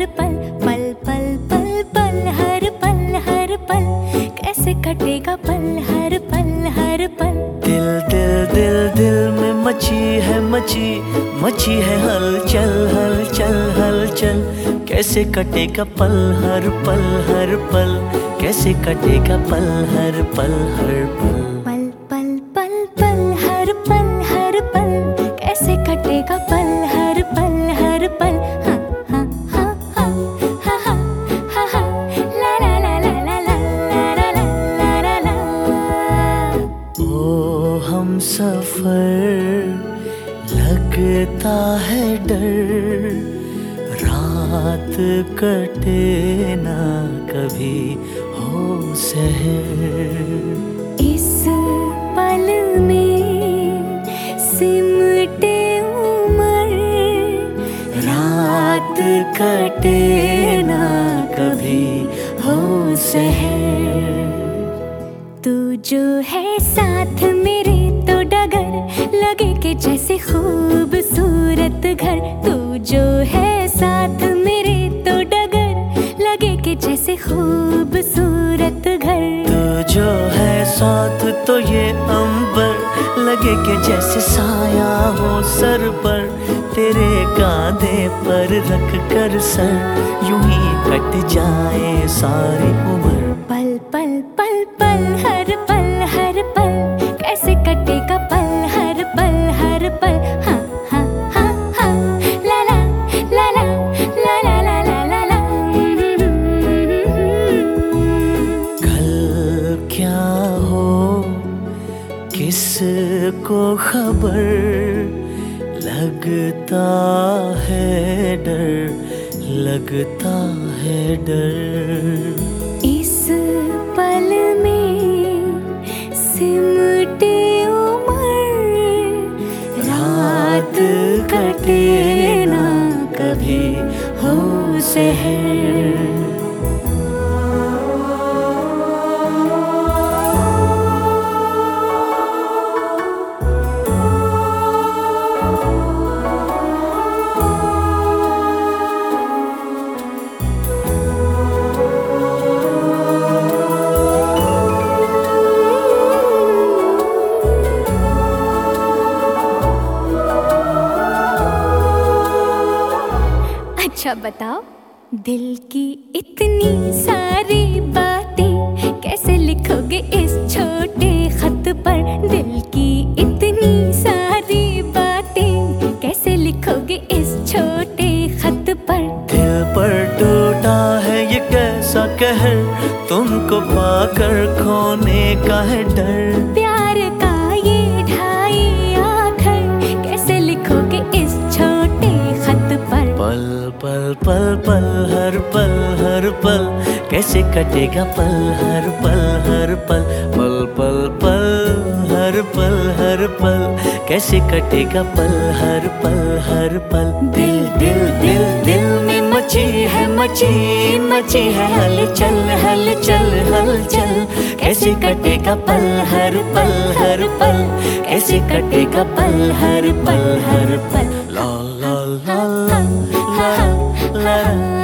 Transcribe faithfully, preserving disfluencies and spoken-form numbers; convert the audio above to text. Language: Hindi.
हर पल, पल पल पल पल हर पल हर पल, कैसे कटेगा पल हर पल हर पल। दिल दिल दिल दिल में मची है मची मची है हलचल हलचल हलचल, कैसे कटेगा पल हर पल हर पल, कैसे कटेगा पल हर पल हर पल। पल पल पल पल हर पल हर पल, कैसे कटेगा पल हर पल हर पल। हाँ हाँ हाँ हाँ हाँ हाँ हाँ ला ला ला ला ला ला ला ला ला ला। ओ हम सफर लगता है डर, रात कटे ना कभी हो सहर। इस पल में सिमटे उमर, रात कटे ना कभी हो सहर। तू जो है साथ मेरे तो डगर लगे कि जैसे खूबसूरत घर। तू जो है साथ मेरे तो डगर लगे कि जैसे खूबसूरत घर। तू जो है साथ तो ये अंबर लगे कि जैसे साया हो सर पर। तेरे कांधे पर रख कर सर यूं ही कट जाए सारी उम्र। पल पल पल पल हर पल हर पल, कैसे कटेगा पल हर पल हर पल। हाँ हाँ हाँ हाँ ला ला ला ला ला ला ला ला ला ला। कल क्या हो किसको खबर, लगता है डर लगता है डर। इस पल में सिमटे उमर, रात कटे ना कभी हो सहर। अच्छा बताओ, दिल की इतनी सारी बातें कैसे लिखोगे इस छोटे खत पर। दिल की इतनी सारी बातें कैसे लिखोगे इस छोटे खत पर। दिल पर टूटा है ये कैसा कहर, तुमको पाकर खोने का है डर। प्यार का ये ढाई आखर कैसे लिखोगे इस छोटे खत पर। पल पल पल पल हर पल हर पल, कैसे कटेगा पल हर पल हर पल। पल पल पल हर पल हर पल, कैसे कटेगा पल हर पल हर पल। दिल दिल दिल दिल में मची है मची मची है हलचल हलचल हलचल, कैसे कटेगा पल हर पल हर पल, कैसे कटेगा पल हर पल हर पल। ला ला ला ला ला ला।